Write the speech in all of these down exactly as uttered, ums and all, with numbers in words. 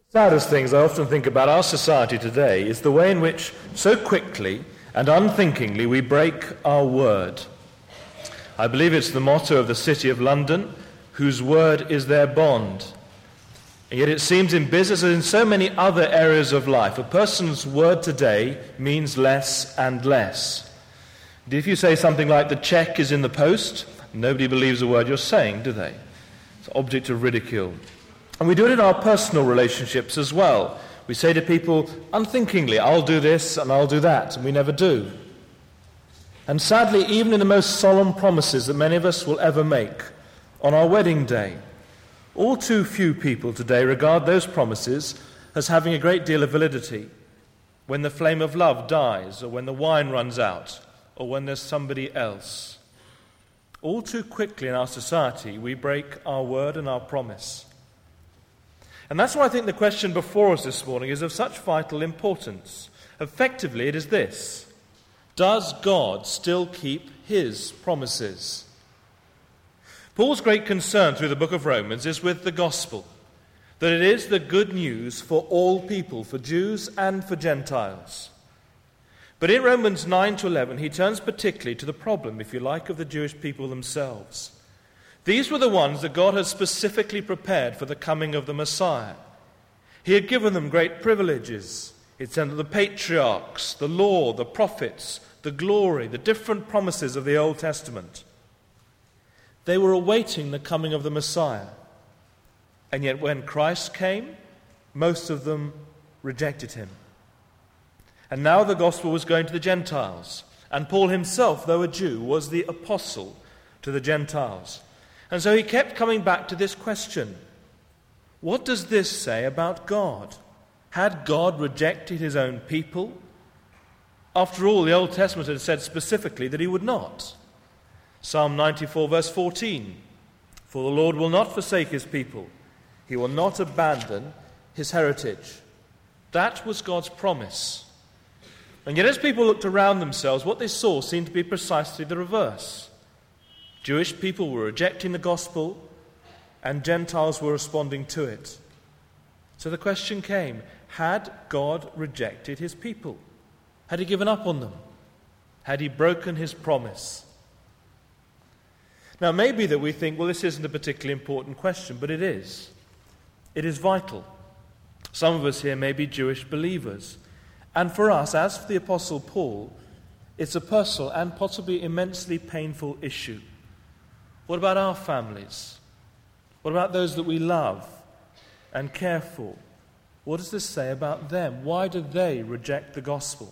Saddest things I often think about our society today is the way in which so quickly and unthinkingly we break our word. I believe it's the motto of the City of London, whose word is their bond. And yet it seems in business and in so many other areas of life, a person's word today means less and less. And if you say something like, the cheque is in the post, nobody believes a word you're saying, do they? It's an object of ridicule. And we do it in our personal relationships as well. We say to people unthinkingly, I'll do this and I'll do that, and we never do. And sadly, even in the most solemn promises that many of us will ever make, on our wedding day, all too few people today regard those promises as having a great deal of validity when the flame of love dies, or when the wine runs out, or when there's somebody else. All too quickly in our society, we break our word and our promise. And that's why I think the question before us this morning is of such vital importance. Effectively, it is this: does God still keep his promises? Paul's great concern through the book of Romans is with the gospel, that it is the good news for all people, for Jews and for Gentiles. But in Romans nine to eleven, he turns particularly to the problem, if you like, of the Jewish people themselves. These were the ones that God had specifically prepared for the coming of the Messiah. He had given them great privileges. It sent the patriarchs, the law, the prophets, the glory, the different promises of the Old Testament. They were awaiting the coming of the Messiah. And yet when Christ came, most of them rejected him. And now the gospel was going to the Gentiles. And Paul himself, though a Jew, was the apostle to the Gentiles. And so he kept coming back to this question: what does this say about God? Had God rejected his own people? After all, the Old Testament had said specifically that he would not. Psalm ninety-four, verse fourteen, for the Lord will not forsake his people. He will not abandon his heritage. That was God's promise. And yet as people looked around themselves, what they saw seemed to be precisely the reverse. Jewish people were rejecting the gospel, and Gentiles were responding to it. So the question came: had God rejected his people? Had he given up on them? Had he broken his promise? Now, it may be that we think, well, this isn't a particularly important question, but it is. It is vital. Some of us here may be Jewish believers. And for us, as for the Apostle Paul, it's a personal and possibly immensely painful issue. What about our families? What about those that we love and care for? What does this say about them? Why do they reject the gospel?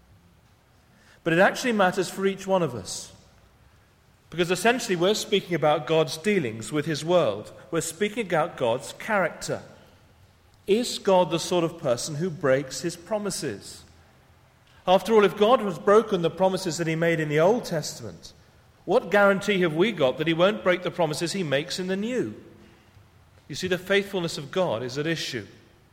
But it actually matters for each one of us. Because essentially we're speaking about God's dealings with his world. We're speaking about God's character. Is God the sort of person who breaks his promises? After all, if God has broken the promises that he made in the Old Testament, what guarantee have we got that he won't break the promises he makes in the New? You see, the faithfulness of God is at issue.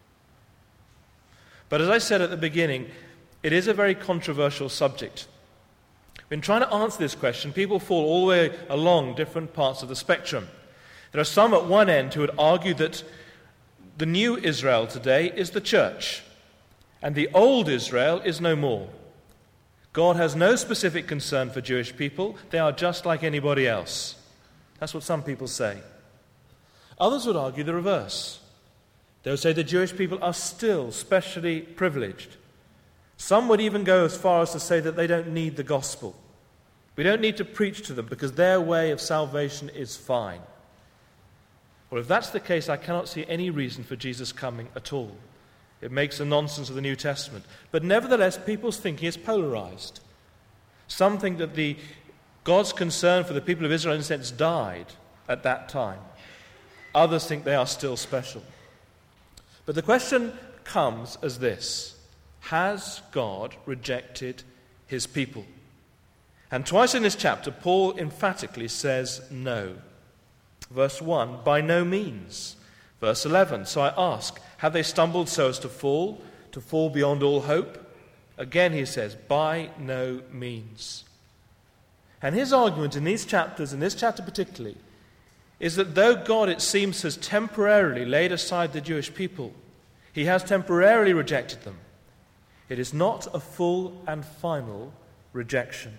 But as I said at the beginning, it is a very controversial subject. In trying to answer this question, people fall all the way along different parts of the spectrum. There are some at one end who would argue that the new Israel today is the church, and the old Israel is no more. God has no specific concern for Jewish people. They are just like anybody else. That's what some people say. Others would argue the reverse. They would say the Jewish people are still specially privileged. Some would even go as far as to say that they don't need the gospel. We don't need to preach to them because their way of salvation is fine. Well, if that's the case, I cannot see any reason for Jesus coming at all. It makes a nonsense of the New Testament. But nevertheless, people's thinking is polarized. Some think that the God's concern for the people of Israel, in a sense, died at that time. Others think they are still special. But the question comes as this: has God rejected his people? And twice in this chapter, Paul emphatically says no. Verse one, by no means. Verse eleven, so I ask, have they stumbled so as to fall, to fall beyond all hope? Again he says, by no means. And his argument in these chapters, in this chapter particularly, is that though God, it seems, has temporarily laid aside the Jewish people, He has temporarily rejected them. It is not a full and final rejection.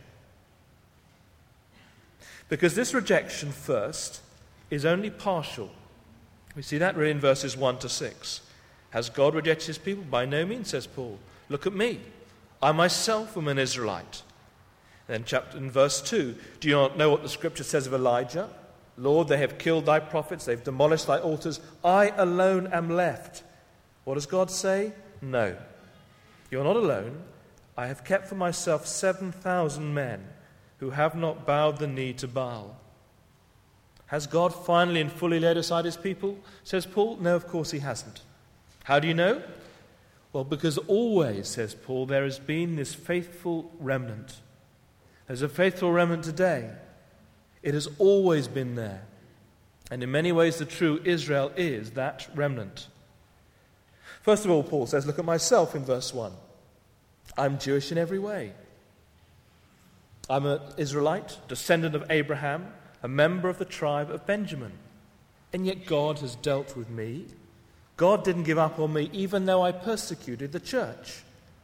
Because this rejection, first, is only partial. We see that really in verses one to six. Has God rejected his people? By no means, says Paul. Look at me. I myself am an Israelite. Then chapter in verse two, do you not know what the scripture says of Elijah? Lord, they have killed thy prophets, they've demolished thy altars. I alone am left. What does God say? No. You're not alone. I have kept for myself seven thousand men who have not bowed the knee to Baal. Has God finally and fully laid aside his people? Says Paul. No, of course he hasn't. How do you know? Well, because always, says Paul, there has been this faithful remnant. There's a faithful remnant today. It has always been there. And in many ways, the true Israel is that remnant. First of all, Paul says, look at myself in verse one. I'm Jewish in every way. I'm an Israelite, descendant of Abraham, a member of the tribe of Benjamin. And yet God has dealt with me. God didn't give up on me, even though I persecuted the church.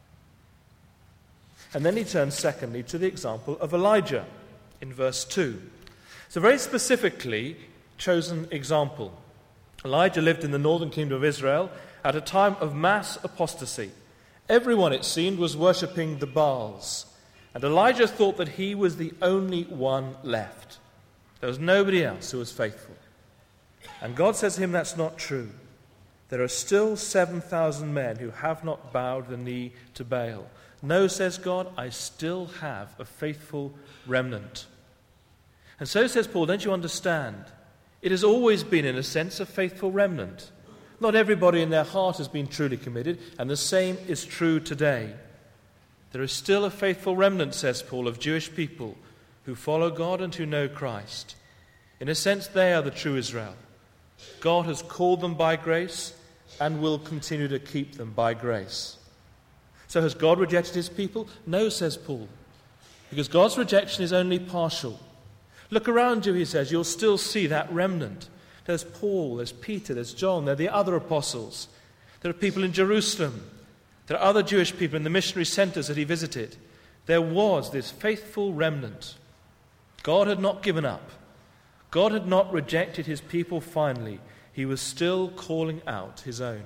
And then he turns, secondly, to the example of Elijah in verse two. It's a very specifically chosen example. Elijah lived in the northern kingdom of Israel at a time of mass apostasy. Everyone, it seemed, was worshipping the Baals. And Elijah thought that he was the only one left. There was nobody else who was faithful. And God says to him, that's not true. There are still seven thousand men who have not bowed the knee to Baal. No, says God, I still have a faithful remnant. And so, says Paul, don't you understand? It has always been, in a sense, a faithful remnant. Not everybody in their heart has been truly committed, and the same is true today. There is still a faithful remnant, says Paul, of Jewish people who follow God and who know Christ. In a sense, they are the true Israel. God has called them by grace and will continue to keep them by grace. So has God rejected his people? No, says Paul, because God's rejection is only partial. Look around you, he says, you'll still see that remnant. There's Paul, there's Peter, there's John, there are the other apostles. There are people in Jerusalem. There are other Jewish people in the missionary centers that he visited. There was this faithful remnant. God had not given up. God had not rejected his people finally. He was still calling out his own.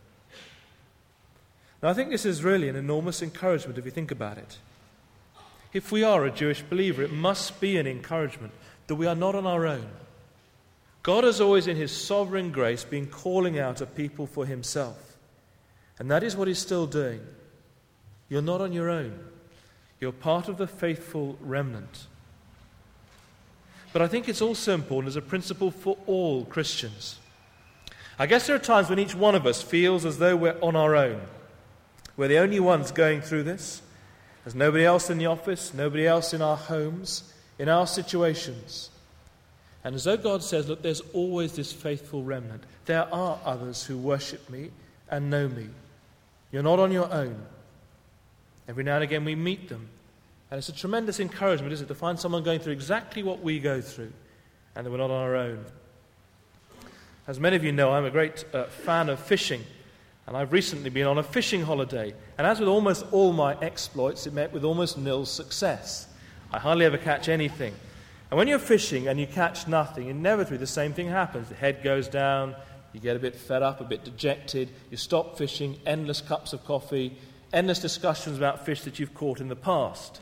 Now, I think this is really an enormous encouragement if you think about it. If we are a Jewish believer, it must be an encouragement that we are not on our own. God has always, in his sovereign grace, been calling out a people for himself. And that is what he's still doing. You're not on your own. You're part of the faithful remnant. But I think it's also important as a principle for all Christians. I guess there are times when each one of us feels as though we're on our own. We're the only ones going through this. There's nobody else in the office, nobody else in our homes, in our situations. And as though God says, look, there's always this faithful remnant. There are others who worship me and know me. You're not on your own. Every now and again we meet them. And it's a tremendous encouragement, isn't it, to find someone going through exactly what we go through and that we're not on our own. As many of you know, I'm a great uh, fan of fishing. And I've recently been on a fishing holiday. And as with almost all my exploits, it met with almost nil success. I hardly ever catch anything. And when you're fishing and you catch nothing, inevitably the same thing happens. The head goes down, you get a bit fed up, a bit dejected, you stop fishing, endless cups of coffee, endless discussions about fish that you've caught in the past.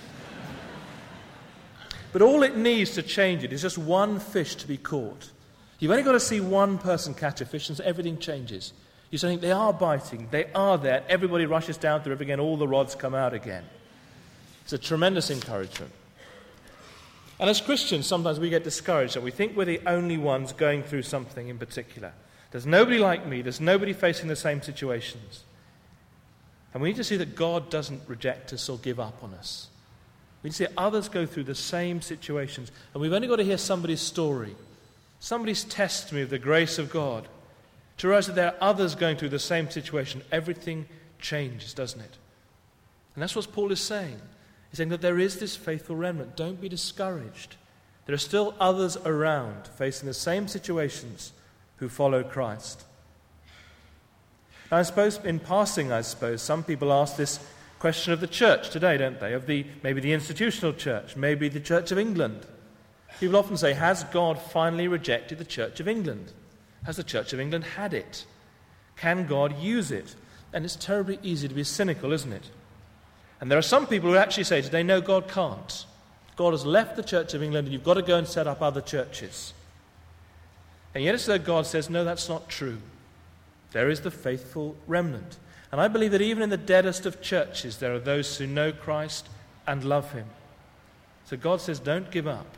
But all it needs to change it is just one fish to be caught. You've only got to see one person catch a fish and everything changes. You think they are biting, they are there, everybody rushes down to the river again, all the rods come out again. It's a tremendous encouragement. And as Christians, sometimes we get discouraged and we think we're the only ones going through something in particular. There's nobody like me, there's nobody facing the same situations. And we need to see that God doesn't reject us or give up on us. We need to see others go through the same situations. And we've only got to hear somebody's story, somebody's testimony of the grace of God, to realize that there are others going through the same situation. Everything changes, doesn't it? And that's what Paul is saying. He's saying that there is this faithful remnant. Don't be discouraged. There are still others around facing the same situations who follow Christ. Now, I suppose, in passing, I suppose, some people ask this question of the church today, don't they? Of the maybe the institutional church, maybe the Church of England. People often say, has God finally rejected the Church of England? Has the Church of England had it? Can God use it? And it's terribly easy to be cynical, isn't it? And there are some people who actually say today, no, God can't. God has left the Church of England and you've got to go and set up other churches. And yet it's though God says, no, that's not true. There is the faithful remnant. And I believe that even in the deadest of churches, there are those who know Christ and love him. So God says, don't give up.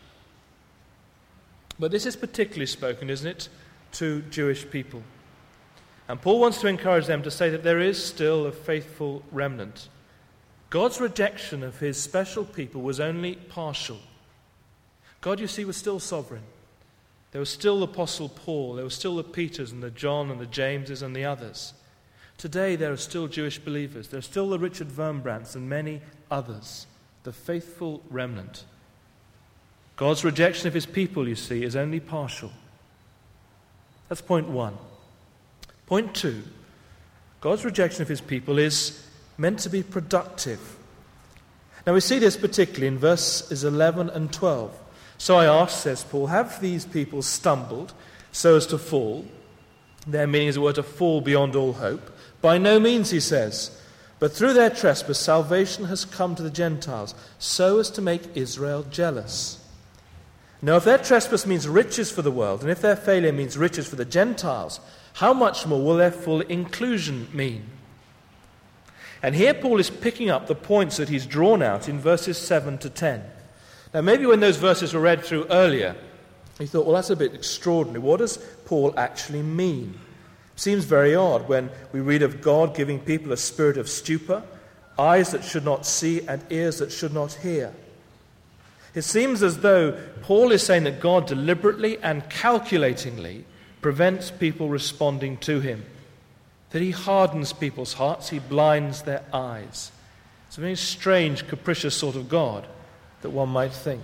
But this is particularly spoken, isn't it, to Jewish people. And Paul wants to encourage them to say that there is still a faithful remnant. God's rejection of his special people was only partial. God, you see, was still sovereign. There was still the Apostle Paul, there were still the Peters and the John and the Jameses and the others. Today there are still Jewish believers. There are still the Richard Wurmbrandts and many others, the faithful remnant. God's rejection of his people, you see, is only partial. That's point one. Point two, God's rejection of his people is meant to be productive. Now we see this particularly in verses eleven and twelve. So I ask, says Paul, have these people stumbled so as to fall? Their meaning, as it were, to fall beyond all hope. By no means, he says, but through their trespass salvation has come to the Gentiles, so as to make Israel jealous. Now, if their trespass means riches for the world, and if their failure means riches for the Gentiles, how much more will their full inclusion mean? And here Paul is picking up the points that he's drawn out in verses seven to ten. Now, maybe when those verses were read through earlier, you thought, well, that's a bit extraordinary. What does Paul actually mean? It seems very odd when we read of God giving people a spirit of stupor, eyes that should not see and ears that should not hear. It seems as though Paul is saying that God deliberately and calculatingly prevents people responding to him, that he hardens people's hearts, he blinds their eyes. It's a very strange, capricious sort of God that one might think.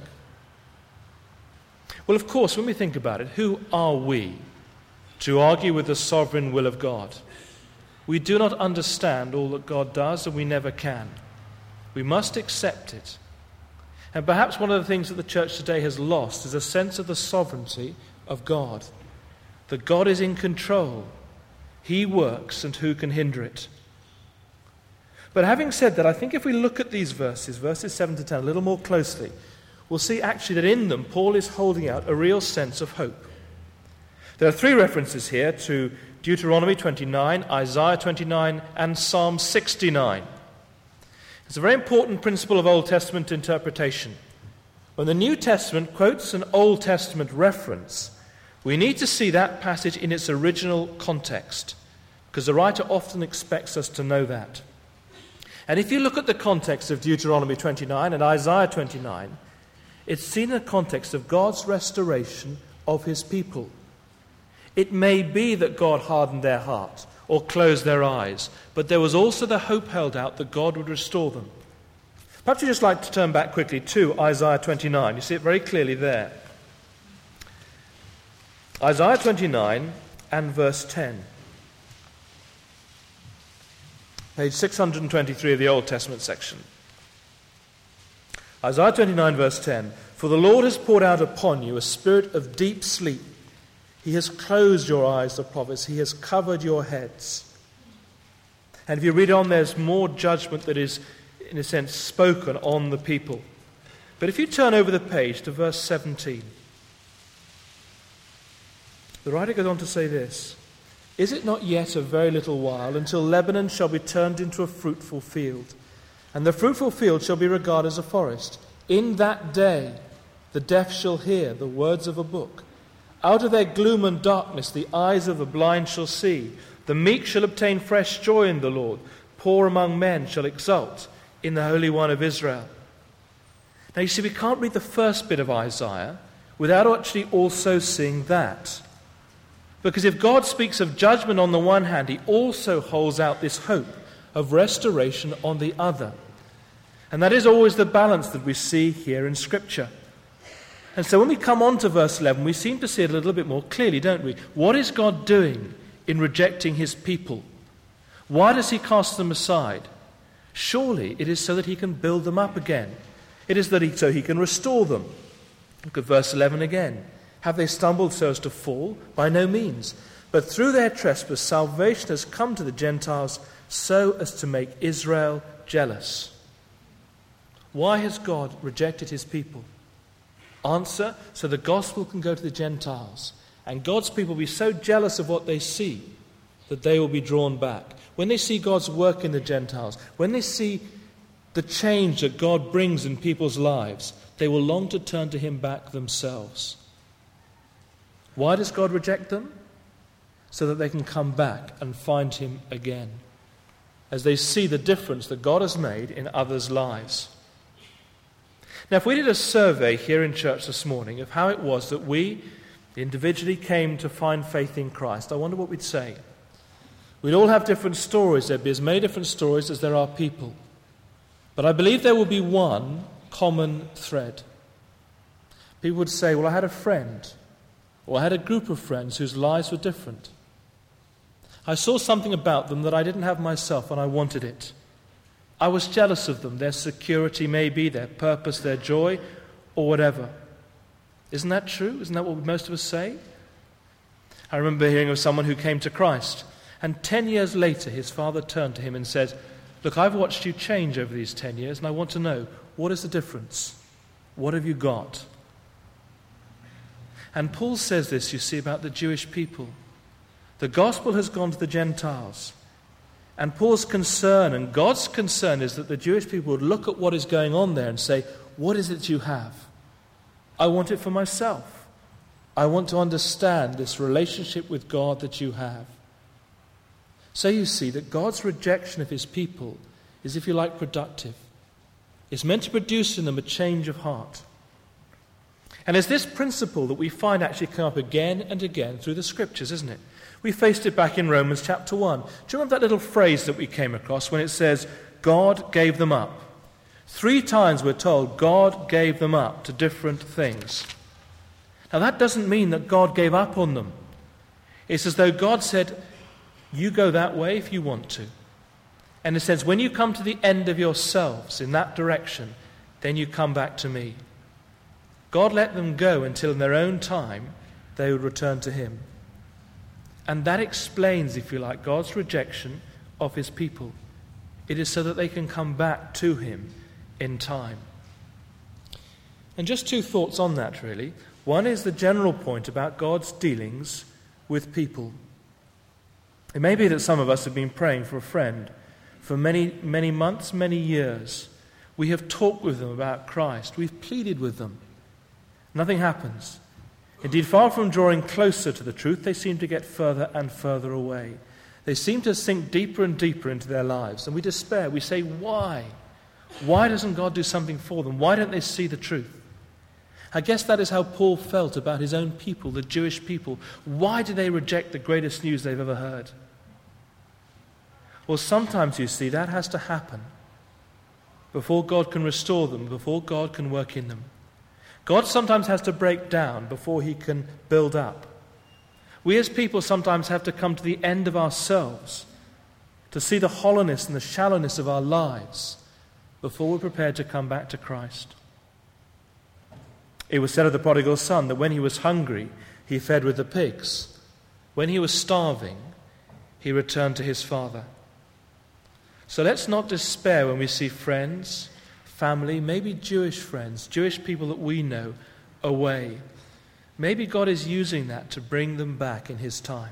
Well, of course, when we think about it, who are we to argue with the sovereign will of God? We do not understand all that God does, and we never can. We must accept it. And perhaps one of the things that the church today has lost is a sense of the sovereignty of God, that God is in control. He works, and who can hinder it? But having said that, I think if we look at these verses, verses seven to ten, a little more closely, we'll see actually that in them Paul is holding out a real sense of hope. There are three references here to Deuteronomy twenty-nine, Isaiah twenty-nine, and Psalm sixty-nine. It's a very important principle of Old Testament interpretation. When the New Testament quotes an Old Testament reference, we need to see that passage in its original context, because the writer often expects us to know that. And if you look at the context of Deuteronomy twenty-nine and Isaiah twenty-nine, it's seen in the context of God's restoration of his people. It may be that God hardened their heart or closed their eyes, but there was also the hope held out that God would restore them. Perhaps you'd just like to turn back quickly to Isaiah twenty-nine. You see it very clearly there. Isaiah twenty-nine and verse ten. Page six hundred twenty-three of the Old Testament section. Isaiah twenty-nine, verse ten. For the Lord has poured out upon you a spirit of deep sleep. He has closed your eyes, the prophets. He has covered your heads. And if you read on, there's more judgment that is, in a sense, spoken on the people. But if you turn over the page to verse seventeen, the writer goes on to say this. Is it not yet a very little while until Lebanon shall be turned into a fruitful field, and the fruitful field shall be regarded as a forest? In that day the deaf shall hear the words of a book. Out of their gloom and darkness the eyes of the blind shall see. The meek shall obtain fresh joy in the Lord. Poor among men shall exult in the Holy One of Israel. Now you see, we can't read the first bit of Isaiah without actually also seeing that. Because if God speaks of judgment on the one hand, he also holds out this hope of restoration on the other. And that is always the balance that we see here in Scripture. And so when we come on to verse eleven, we seem to see it a little bit more clearly, don't we? What is God doing in rejecting his people? Why does he cast them aside? Surely it is so that he can build them up again. It is that he, so he can restore them. Look at verse eleven again. Have they stumbled so as to fall? By no means. But through their trespass, salvation has come to the Gentiles so as to make Israel jealous. Why has God rejected his people? Answer, so the gospel can go to the Gentiles. And God's people will be so jealous of what they see that they will be drawn back. When they see God's work in the Gentiles, when they see the change that God brings in people's lives, they will long to turn to him back themselves. Why does God reject them? So that they can come back and find him again, as they see the difference that God has made in others' lives. Now, if we did a survey here in church this morning of how it was that we individually came to find faith in Christ, I wonder what we'd say. We'd all have different stories. There'd be as many different stories as there are people. But I believe there will be one common thread. People would say, well, I had a friend, or I had a group of friends whose lives were different. I saw something about them that I didn't have myself, and I wanted it. I was jealous of them, their security maybe, their purpose, their joy, or whatever. Isn't that true? Isn't that what most of us say? I remember hearing of someone who came to Christ, and ten years later his father turned to him and said, look, I've watched you change over these ten years, and I want to know, what is the difference? What have you got? And Paul says this, you see, about the Jewish people. The gospel has gone to the Gentiles. And Paul's concern and God's concern is that the Jewish people would look at what is going on there and say, what is it you have? I want it for myself. I want to understand this relationship with God that you have. So you see that God's rejection of his people is, if you like, productive. It's meant to produce in them a change of heart. And it's this principle that we find actually come up again and again through the Scriptures, isn't it? We faced it back in Romans chapter one. Do you remember that little phrase that we came across when it says, God gave them up? Three times we're told God gave them up to different things. Now that doesn't mean that God gave up on them. It's as though God said, you go that way if you want to. And it says, when you come to the end of yourselves in that direction, then you come back to me. God let them go until in their own time they would return to him. And that explains, if you like, God's rejection of his people. It is so that they can come back to him in time. And just two thoughts on that, really. One is the general point about God's dealings with people. It may be that some of us have been praying for a friend for many, many months, many years. We have talked with them about Christ. We've pleaded with them. Nothing happens. Indeed, far from drawing closer to the truth, they seem to get further and further away. They seem to sink deeper and deeper into their lives. And we despair. We say, why? Why doesn't God do something for them? Why don't they see the truth? I guess that is how Paul felt about his own people, the Jewish people. Why do they reject the greatest news they've ever heard? Well, sometimes, you see, that has to happen before God can restore them, before God can work in them. God sometimes has to break down before he can build up. We as people sometimes have to come to the end of ourselves to see the hollowness and the shallowness of our lives before we're prepared to come back to Christ. It was said of the prodigal son that when he was hungry, he fed with the pigs. When he was starving, he returned to his father. So let's not despair when we see friends, family, maybe Jewish friends, Jewish people that we know, away. Maybe God is using that to bring them back in his time.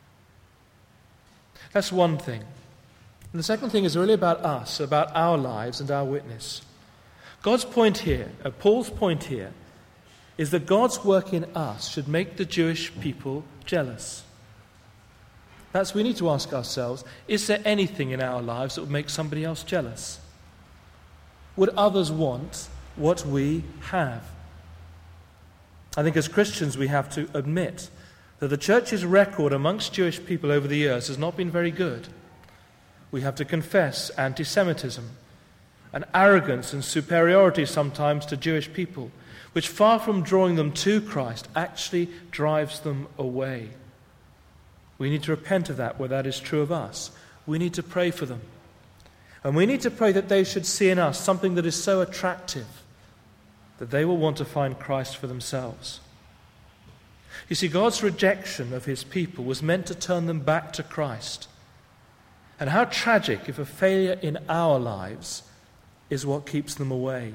That's one thing. And the second thing is really about us, about our lives and our witness. God's point here, uh, Paul's point here, is that God's work in us should make the Jewish people jealous. That's we need to ask ourselves, is there anything in our lives that would make somebody else jealous? Would others want what we have? I think as Christians we have to admit that the church's record amongst Jewish people over the years has not been very good. We have to confess anti-Semitism, an arrogance and superiority sometimes to Jewish people, which far from drawing them to Christ, actually drives them away. We need to repent of that where that is true of us. we need to pray for them. And we need to pray that they should see in us something that is so attractive that they will want to find Christ for themselves. You see, God's rejection of his people was meant to turn them back to Christ. And how tragic if a failure in our lives is what keeps them away.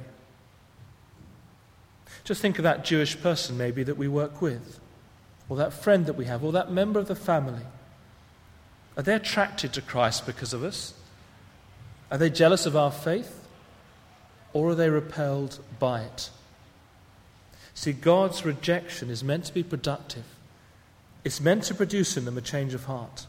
Just think of that Jewish person maybe that we work with, or that friend that we have, or that member of the family. Are they attracted to Christ because of us? Are they jealous of our faith? Or are they repelled by it? See, God's rejection is meant to be productive. It's meant to produce in them a change of heart.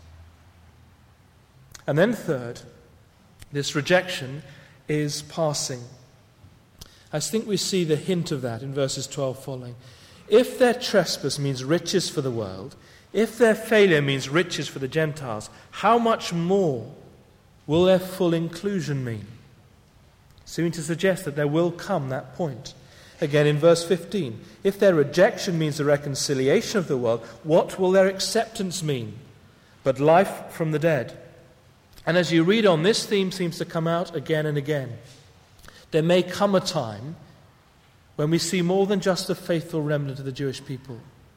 And then third, this rejection is passing. I think we see the hint of that in verses twelve following. If their trespass means riches for the world, if their failure means riches for the Gentiles, how much more will their full inclusion mean? Seeming to suggest that there will come that point. Again in verse fifteen, if their rejection means the reconciliation of the world, what will their acceptance mean? But life from the dead. And as you read on, this theme seems to come out again and again. There may come a time when we see more than just the faithful remnant of the Jewish people.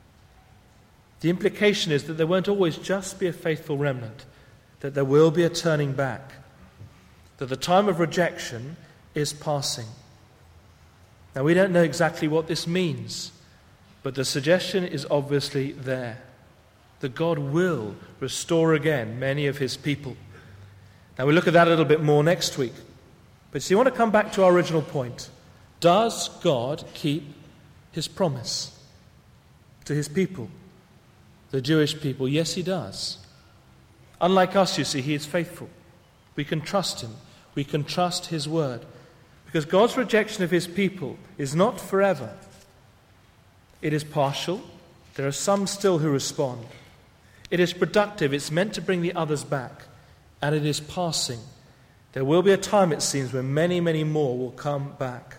The implication is that there won't always just be a faithful remnant, that there will be a turning back, that the time of rejection is passing. Now, we don't know exactly what this means, but the suggestion is obviously there, that God will restore again many of his people. Now, we'll look at that a little bit more next week. But so you want to come back to our original point. Does God keep his promise to his people, the Jewish people? Yes, he does. Unlike us, you see, he is faithful. We can trust him. We can trust his word. Because God's rejection of his people is not forever. It is partial. There are some still who respond. It is productive. It's meant to bring the others back. And it is passing. There will be a time, it seems, when many, many more will come back.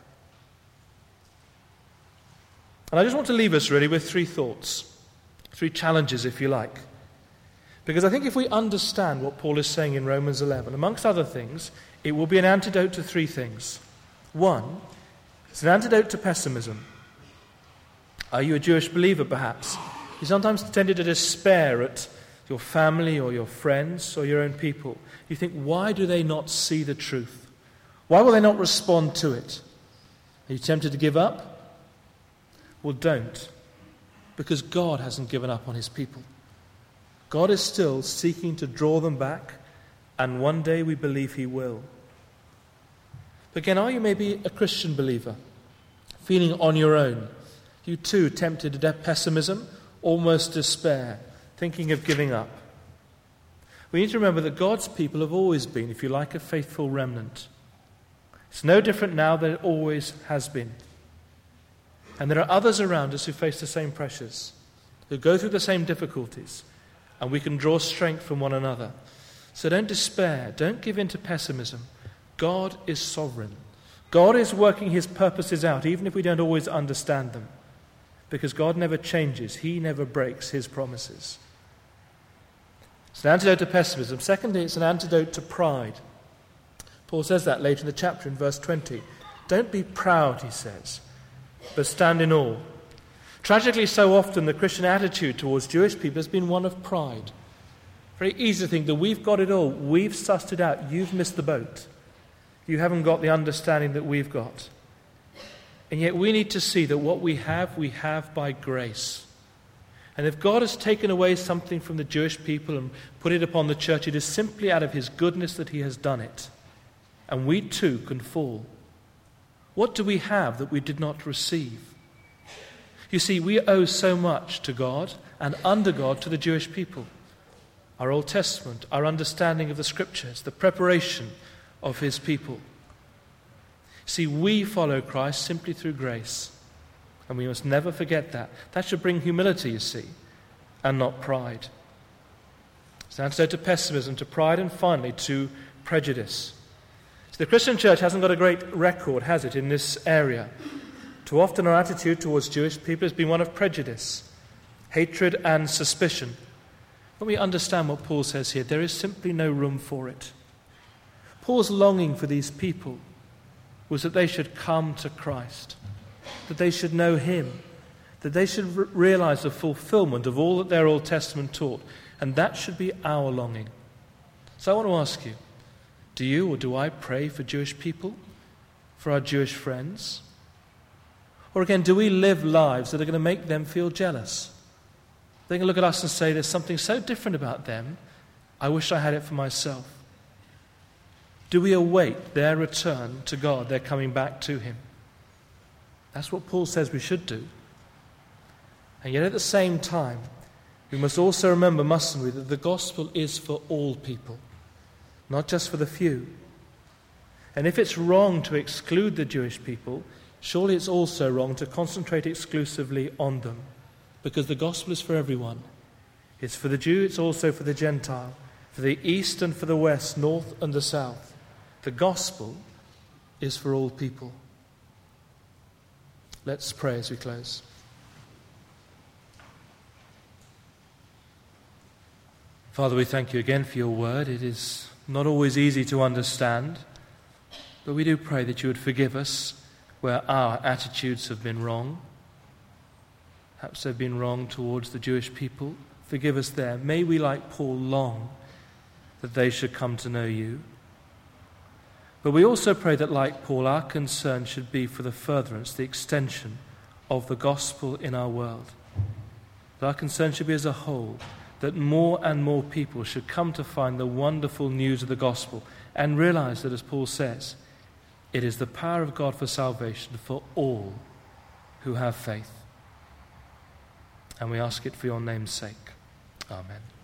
And I just want to leave us really with three thoughts. Three challenges, if you like. Because I think if we understand what Paul is saying in Romans eleven, amongst other things, it will be an antidote to three things. One, it's an antidote to pessimism. Are you a Jewish believer, perhaps? You sometimes tended to despair at your family or your friends or your own people. You think, why do they not see the truth? Why will they not respond to it? Are you tempted to give up? Well, don't. Because God hasn't given up on his people. God is still seeking to draw them back, and one day we believe he will. But again, are you maybe a Christian believer, feeling on your own? You too tempted to pessimism, almost despair, thinking of giving up. We need to remember that God's people have always been, if you like, a faithful remnant. It's no different now than it always has been. And there are others around us who face the same pressures, who go through the same difficulties, and we can draw strength from one another. So don't despair, don't give in to pessimism. God is sovereign. God is working his purposes out, even if we don't always understand them. Because God never changes, he never breaks his promises. It's an antidote to pessimism. Secondly, it's an antidote to pride. Paul says that later in the chapter in verse twenty. Don't be proud, he says, but stand in awe. Tragically, so often the Christian attitude towards Jewish people has been one of pride. Very easy to think that we've got it all. We've sussed it out. You've missed the boat. You haven't got the understanding that we've got. And yet we need to see that what we have, we have by grace. And if God has taken away something from the Jewish people and put it upon the church, it is simply out of his goodness that he has done it. And we too can fall. What do we have that we did not receive? You see, we owe so much to God and under God to the Jewish people. Our Old Testament, our understanding of the Scriptures, the preparation of his people. See, we follow Christ simply through grace. And we must never forget that. That should bring humility, you see, and not pride. It's an antidote to pessimism, to pride, and finally to prejudice. So the Christian church hasn't got a great record, has it, in this area? Too often our attitude towards Jewish people has been one of prejudice, hatred and suspicion. when we understand what Paul says here, there is simply no room for it. Paul's longing for these people was that they should come to Christ, that they should know him, that they should re- realize the fulfillment of all that their Old Testament taught, and that should be our longing. So I want to ask you, do you or do I pray for Jewish people, for our Jewish friends? Or again, do we live lives that are going to make them feel jealous? They're going to look at us and say, there's something so different about them, I wish I had it for myself. Do we await their return to God, their coming back to him? That's what Paul says we should do. And yet at the same time, we must also remember, mustn't we, that the gospel is for all people, not just for the few. And if it's wrong to exclude the Jewish people, surely it's also wrong to concentrate exclusively on them, because the gospel is for everyone. It's for the Jew, it's also for the Gentile, for the east and for the west, north and the south. The gospel is for all people. Let's pray as we close. Father, we thank you again for your word. It is not always easy to understand, but we do pray that you would forgive us where our attitudes have been wrong. Perhaps they've been wrong towards the Jewish people. Forgive us there. May we, like Paul, long that they should come to know you. But we also pray that, like Paul, our concern should be for the furtherance, the extension of the gospel in our world. That our concern should be as a whole, that more and more people should come to find the wonderful news of the gospel and realize that, as Paul says, it is the power of God for salvation for all who have faith. And we ask it for your name's sake. Amen.